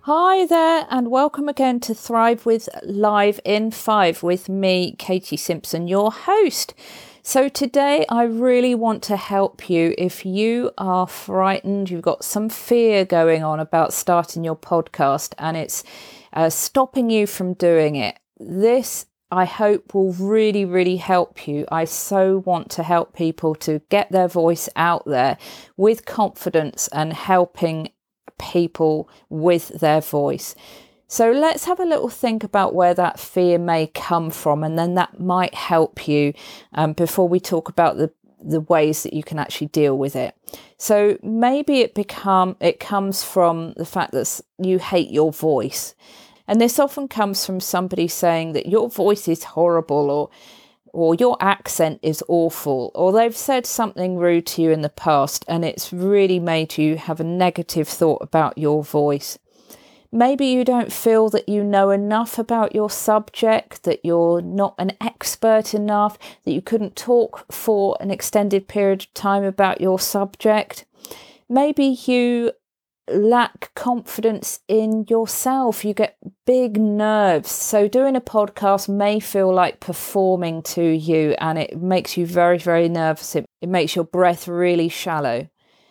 Hi there, and welcome again to Thrive with Live in 5 with me, Katie Simpson, your host. So today I really want to help you if you are frightened, you've got some fear going on about starting your podcast and it's stopping you from doing it. This, I hope, will really help you. I so want to help people to get their voice out there with confidence and helping people with their voice. So let's have a little think about where that fear may come from, and then that might help you before we talk about the ways that you can actually deal with it. So maybe it comes from the fact that you hate your voice. And this often comes from somebody saying that your voice is horrible, or your accent is awful, or they've said something rude to you in the past and it's really made you have a negative thought about your voice. Maybe you don't feel that you know enough about your subject, that you're not an expert enough, that you couldn't talk for an extended period of time about your subject. Maybe you lack confidence in yourself. You get big nerves. So doing a podcast may feel like performing to you, and it makes you very nervous. It makes your breath really shallow.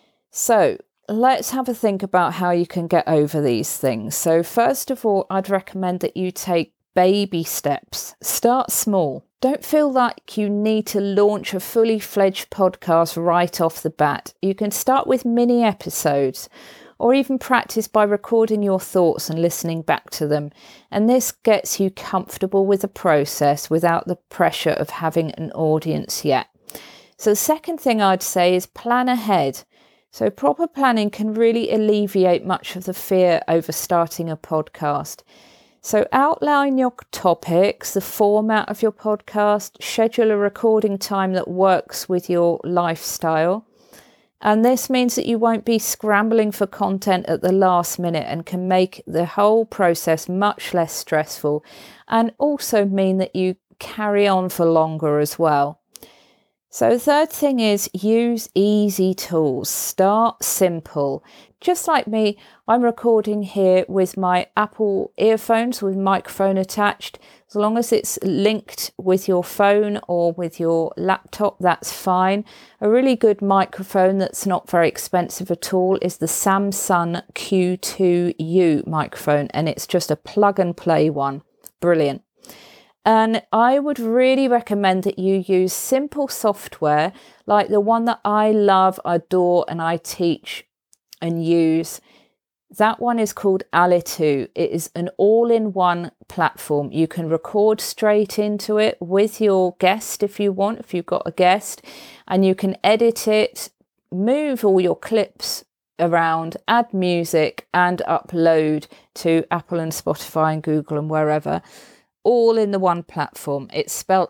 So let's have a think about how you can get over these things. So first of all, I'd recommend that you take baby steps. Start small. Don't feel like you need to launch a fully fledged podcast right off the bat. You can start with mini episodes, or even practice by recording your thoughts and listening back to them. And this gets you comfortable with the process without the pressure of having an audience yet. So the second thing I'd say is plan ahead. So proper planning can really alleviate much of the fear over starting a podcast. So outline your topics, the format of your podcast, schedule a recording time that works with your lifestyle. And this means that you won't be scrambling for content at the last minute and can make the whole process much less stressful, and also mean that you carry on for longer as well. So the third thing is use easy tools. Start simple. Just like me, I'm recording here with my Apple earphones with microphone attached. As long as it's linked with your phone or with your laptop, that's fine. A really good microphone that's not very expensive at all is the Samsung Q2U microphone, and it's just a plug and play one. Brilliant. And I would really recommend that you use simple software like the one that I love, adore, and I teach and use. That one is called Alitu. It is an all-in-one platform. You can record straight into it with your guest if you want, if you've got a guest, and you can edit it, move all your clips around, add music, and upload to Apple and Spotify and Google and wherever, all in the one platform. It's spelled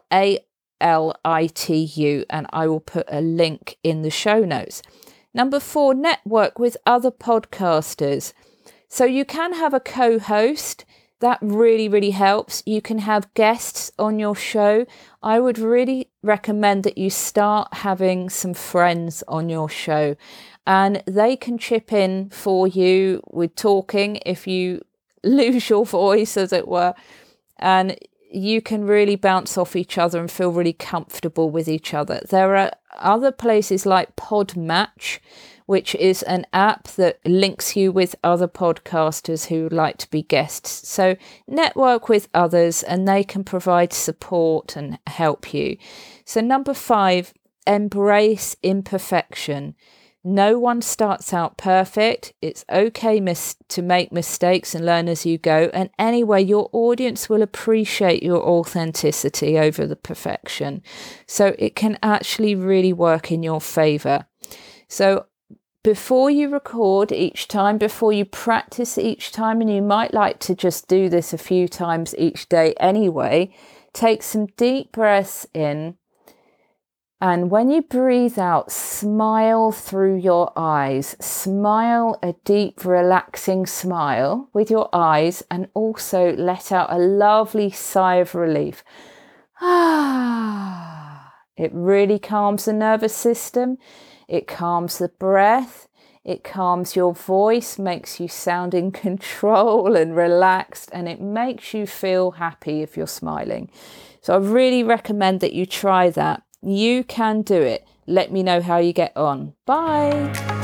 ALITU, and I will put a link in the show notes. Number 4, network with other podcasters. So you can have a co-host. That really helps. You can have guests on your show. I would really recommend that you start having some friends on your show, and they can chip in for you with talking if you lose your voice, as it were. And you can really bounce off each other and feel really comfortable with each other. There are other places like Podmatch, which is an app that links you with other podcasters who would like to be guests. So network with others and they can provide support and help you. So number 5, embrace imperfection. No one starts out perfect. It's okay to make mistakes and learn as you go. And anyway, your audience will appreciate your authenticity over the perfection. So it can actually really work in your favor. So before you record each time, before you practice each time, and you might like to just do this a few times each day anyway, take some deep breaths in. And when you breathe out, smile through your eyes. Smile a deep, relaxing smile with your eyes, and also let out a lovely sigh of relief. It really calms the nervous system. It calms the breath. It calms your voice, makes you sound in control and relaxed, and it makes you feel happy if you're smiling. So I really recommend that you try that. You can do it. Let me know how you get on. Bye.